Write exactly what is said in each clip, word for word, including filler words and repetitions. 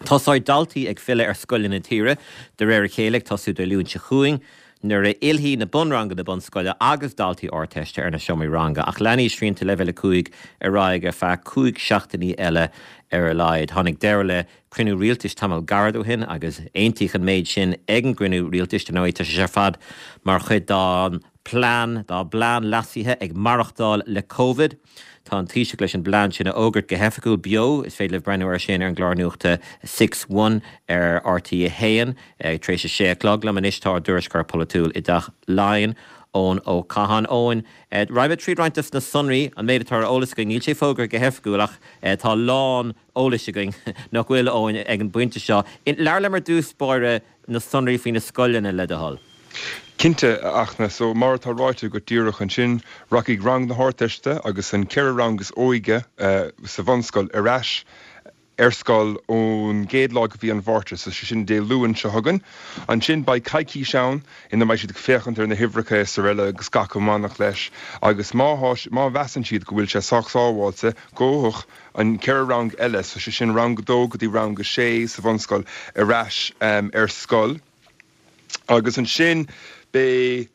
Tásáid daltaí ag fille ar scoilin na tíre, de réir chéalaigh tasú do lún se chuing, nuair a ilhí na bunranga de bunscoile agus daltaí orteiste ar na siomí ranga, ach leanaí srínta le bheile cuaig ar ráig ar feadh cuaig seachtaí eile ar a laid. Tháinig deir le cruinú rialtais tamil gardú hin agus aontaíoch an méid sin ag an cruinú rialtais den áit sé fad mar chud dá plán, dá blán lasíthe ag marachtáil le Covid. Tá an tíise leis an blán sin a ógurt go hefaúil bio, is féad le brenn ar sin ar an glárnuachta six one ar R T A Héan, ag trééis sé clog le man istá dúriscar polytúil i dach láin ón ó Cahan Óin. Raibh trí rointas na sunraí an méid tar ólas going níl sé fógur go hefaúil ach tá lán ólas going nach bhfuil óin ag an buinte seo. In leir le mar dús spáire na sunraí faoin na scoilena le a hall. Cinte achna, so mar tá ráite go dtíireach an sin raigh rang na háteiste agus an ceir rangus óige uh, sa bhanscoil arás ar scoil ón géadlá go bhí an bhárte sa sin dé luúin se thugan. An sin ba caiicí seán ina mai siad go féchant ar na himhreacha sa riile agus gacha mánach leis agus má bheasan siad go bhfuil sé sachsáháilte ggóthach an ceir rang eile sa sin rang dó go dtí rang go sé sa bhanscoil arás um, ar scoil. Agus an sin be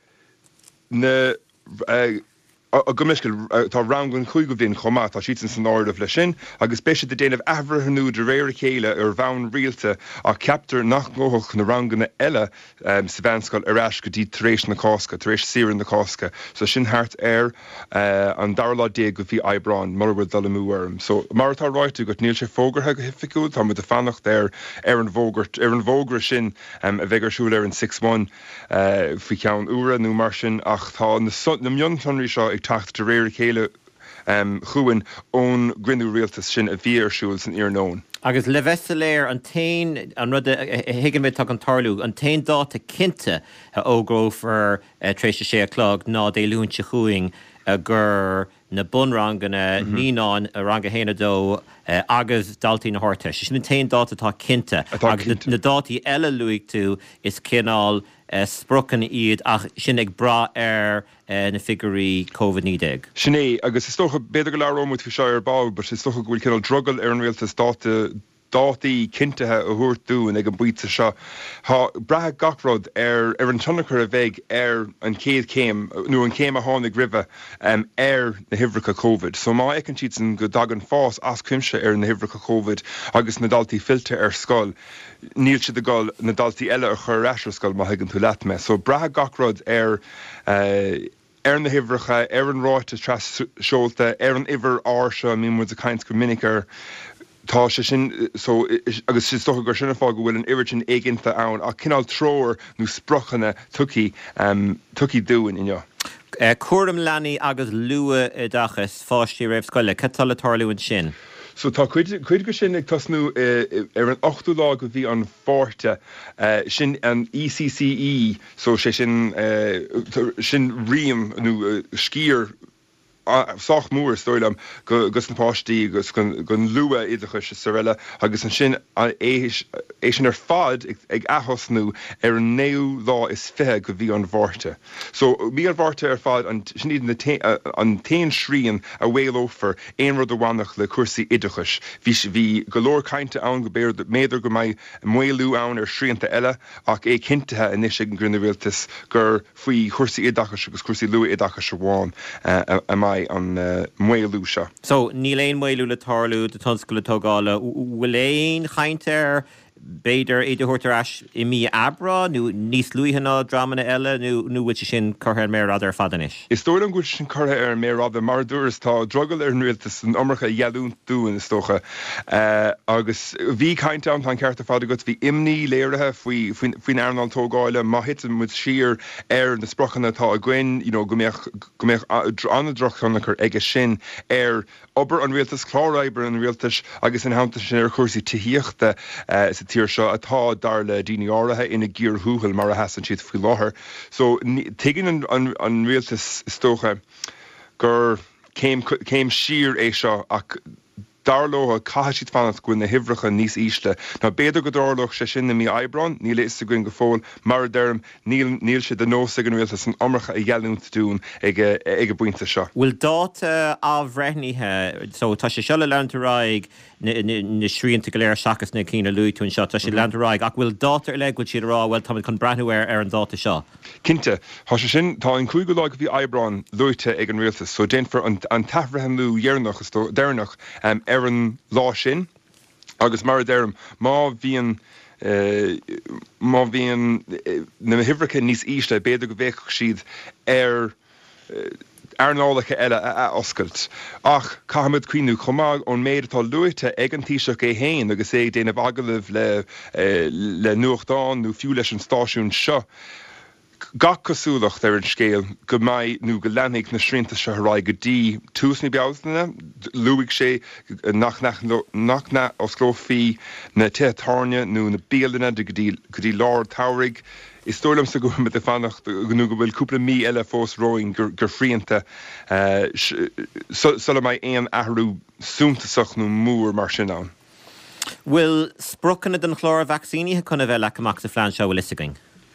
na uh, a gomiscail tá rangan chuig go bhíon chomá tá siad san áirdah le sin, agus béise de déanamh ahrathanú de réir chéile ar bhain rialta a ceaptar nach ngóthach na ranganna eile um, sa bhanscoil arás go dtí taréis na cásca, taréis siar na cásca. So sin thart ar uh, an darlá dé go bhí ebrán mar bhfuil dul múarm. So mar tá ráitú go níl sé fógarthe go hifiiciúil, tá mu a fannacht ar ar an bhógart ar an bhógra sin um, a bheitgarsúil ar an six one uh, fi ceann ura nó mar sin ach tá na miontanraí seo tacht de réir chéile um, chuin ón grinú rialtas sin a bhí arsúil san ar nón. Agus le bhesaléir an tain an rud higann bit an tarlú an tain dáta cinnte a ógróf ar trééis sé clog ná dé lúnse chuing a gur na bunranganna mm-hmm. níán a ranga héna dó uh, agus daltaí na háirte. Sin an tain dáta tá cinnte agus na dátaí eile luigh tú is cinál Uh, sprucan iad ach sin ag bra ar uh, na figurí Covid nídéag. Sinné, agus is stocha beidir go lerómút fi seo ar bág, but is stocha bhfuil cinál druggal ar an rialtas dáta dátaí cintethe a thuirtú ag an buite seo. Tá brathe gachród ar ar an tunnachar a bheith ar an céad céim, nó an céim a tháinig ribhe um, ar na himhreacha Covid. So má ag an siad san go dagan fás as cuimse ar na himhreacha Covid agus na daltaí filte ar scoil. Níl siad a gáil na daltaí eile ar chur eisir scoil má higann tú leat me. So brathe gachród ar uh, ar na himhreacha, ar an ráite tras seolta, ar an iver áirse, mí mu a caint go minic ar tá sé sin, so agus si stocha gur sinna fág go bhfuil an iiritin éiginnta ann a cinál tróir nó sprochanna tucí um, tucí dúin inniu. Uh, Cuairm leanaí agus lua i dachas fáistí raibh scoile, catal tarlúin sin. So tá cuid go sin ag tasnú ar an ochtú lá go bhí an fórte uh, sin an E C C E, so sé sin uh, sin riam nó uh, scír soch mór stoilm gus an páistí gus gon lua idachas sa riile agus an sin é sin ar fad ag athosnú ar an néú lá is fithe go bhí an bhárte. So bhí an bhárte ar fad an sin iad an tain srían a bhélófer éon rud amhainach le cuasaí idachas. Bhí golóir cainte ann go béir méidir go mbeidh muoilú ann ar sríanta eile ach é cintethe inis ag an grinne rialtas gur faoi cuasaí idachas agus cuasaí lua idachas amháin a mai an uh, muoilú seo. So, níl éon muoilú le tarlú de tonscoil le tógála, bhfuil éon chaint ar beidir idirthúirtar as i mí abra, nó níos luúhanna dramana eile, nó bhfuil sin curtha ar mérad ar fadanis? Is tóir an gúil sin curtha ar mérad mar dúras tá drogal ar nuiltas an omracha dhealún dúin is tócha. Uh, agus bhí caint an tá cearta fada go bhí imní léirithe faoin airnal tógáile má hitan mu siar ar na sprochanna tá a gcuin, you know, go mbeadh anna drochanna chu aige sin ar obair an rialtas chláráibre an rialtas agus an hamta sin ar chuirsaí tííochta uh, tíir seo atá dar le daoine áirithe ina gcíor thuúil mar a heasan siad faoi láthair. So tuigeann an, an, an rialtas istócha gur céim siar é seo ach darlóha caithe siad fannas go na himhreacha níos ísle. Ná béidir go darlóch sé sin na mí ebrán, níl is a gcuin go fóil mar derm níl níl siad an nós an rialtas an omracha a dhealúnt dún ag a buinte seo. Bhfuil dáta á bhreithníthe, so tá sé seo le leantarráig na sríonnta go léir seachas na cína luúún seo tá sé leráig ach bhfuil dátar le bhfuil siad rá bhfuil tá chun brethúir ar an dáta seo. Cinnte, tá sé sin tá an cúige láig bhí ebrán luite ag an rialtas, so déanfar an tafrathan lú dhearnach is déirnach ar an lá sin, agus mar déirm má bhíon má bhíon na hihracha níos íste beidir go bhéh siad ar arnálacha eile a oscailt. Ach caihamid cuiinú chomág ón méid atá luite ag an tíiseach é héin agus é déanamh agalah le le nuachtáin nó fiú leis an stáisiún seo. Gach cosúlacht ar an scéal go maiid nó go leannig na srínta se ráid go dtí túsna beásanna, luigh sé nach na osclófií na teatáne nó na béalana de go dtí lár tairigh. Is tólam sa go mit a fannacht gnú go bhfuil cúpla mí eile fós roing gur frianta sulla mai éon ahrú súntasach nó múr mar sin an. Bhfuil sprochanna den chlár vaccíníthe chuna bheith le amach sa phlean seo bhfuil isagaing?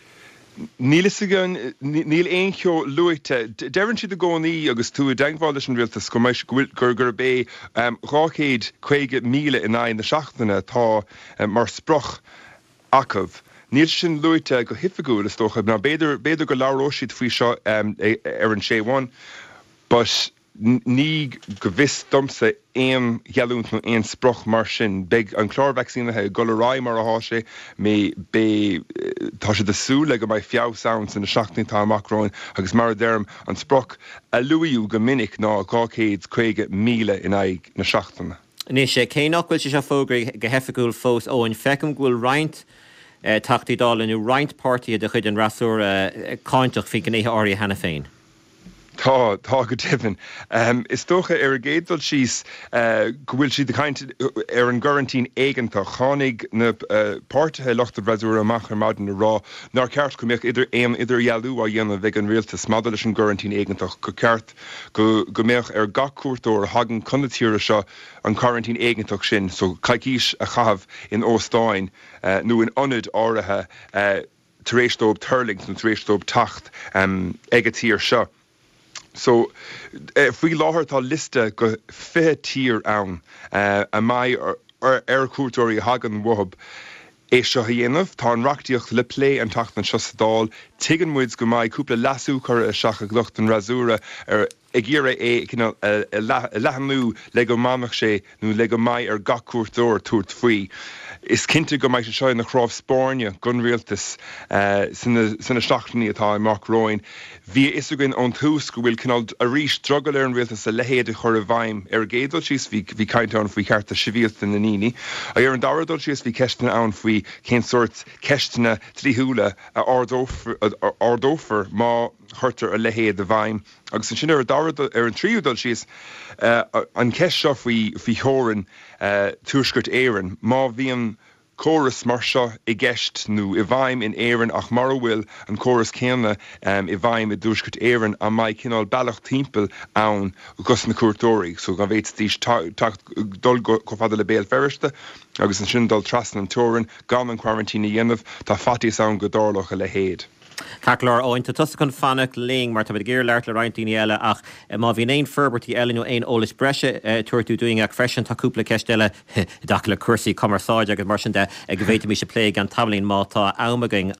Níl isagain níl éon cheo luite. Deann siad a gcónaí agus tú a deanghá leis an rialtas go meis gur gur bé ráchéad chuige míle in aghaidh na seachtainna tá mar sproch acamh. Níl sin luite go hifaúil is tócha ná beidir beidir go láróisiad faoi seo ar an séháin, but ní go bhis domsa éon gealúnt nó éon sproch mar sin beag an chlár vaccínathe go le mar a háise mé bé tá sé desú le go mai fiabh sounds in na seachtainítá amachráin agus mar derm an sproch a luíú go minic ná gáchéad chuige míle in aghaidh na seachtainna. Ní sé céach bhfuil se se fógraí go hefaúil fós ó an fecum bhfuil roinnt tachtí dálanú rointpáirtí a chuid an rasúr cáinteach fi gnéthe áirí hena féin. Tá tá go tihan. Um, is tócha ar a géaddal síos uh, go bhfuil siad caint ar an gurantín éigentá chánig na uh, páirtithe lochta bhreúir amach ar maidin na rá nar ceart go méoch idir éon idir ealú a dhéanamh bheith an rialtas mada leis an gurantín éigentach go ceart go go méoch ar gachúirtó ar hagan connatíire seo an gurantín éigentach sin, so caicís a chahabh in Óstáin uh, nó in ionad áirithe uh, taréistóib Turlings nó taréistóib tacht um, ag a tír seo. So, uh, faoi láthair tá liste go fiche tír ann uh, a mai ar ar cuairtóirí hagan wahab é seo dhéanamh, tá an reachtaíocht le lé an tacht an seostadáil, tuigean muid go maiid cúpla lasú chur a seach a glucht an rasúra ar ag ggéire é lehanú le go mamach sé nó le go maiid ar gach cuairtóir túirt faoi. Is cinnte go maiid seo na chráibh Spáinne gon rialtas uh, sanna seachtainní atá amach roin. Bhí isagainn ón tús go bhfuil cinál a rís drogad ar an rialtas a lehéad a chur a bhaim ar géadal síos bhí bhí caiinte ann faoi ceart a sibhialta na níní. A ar an daradal síos bhí ceistena ann faoi cén sort ceistena tríthúla a ardófar má chuirtar a lehéad a bhaim. Agus an sin ar ar an tríúdal síos uh, an ceist seo faoi theorann uh, túisgurt éireann, má bhíon chóras mar seo i gceist nó i bhaim in éireann ach mar bhfuil an chóras céanna um, i bhaim i dúisgurt éireann a maiid cinál bailach timpeall ann gus na cuairtóirí, so gan bhéit tíos dul go fada le béal ferriste agus an sin dul trasan an teorann gan an quarantína dhéanamh tá fatíos ann go dárlach a le héad. Caclar óint tusa chun fannach ling mar tá géir leart le rointíine eile ach má bhíon éon ferbertí eile nó éon ólas breise tuairtú dúing ag freisin táúpla ceisteile dacha le cuasaí commerceáide agus mar sin de ag go bhhéite mí se plé an tablín mátá amagaing